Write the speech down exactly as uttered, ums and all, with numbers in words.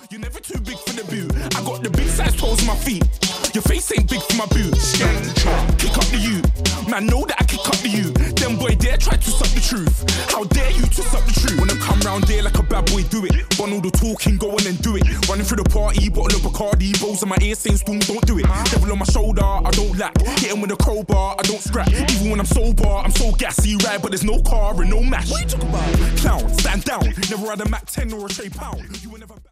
You're never too big for the boot. I got the big size toes on my feet. Your face ain't big for my boots. Kick up the you. Man, know that I kick up the you. Them boy dare try to suck the truth. How dare you to suck the truth? When I come round there like a bad boy, do it. Run all the talking, go on and do it. Running through the party, bottle of Bacardi. Rolls in my ear saying, Storm, don't do it. Devil on my shoulder, I don't lack. Hit him with a crowbar, I don't scrap. Even when I'm sober, I'm so gassy, right? But there's no car and no mash. What you talking about? Clown, stand down. Never had a Mac ten or a Shay Pound. You were never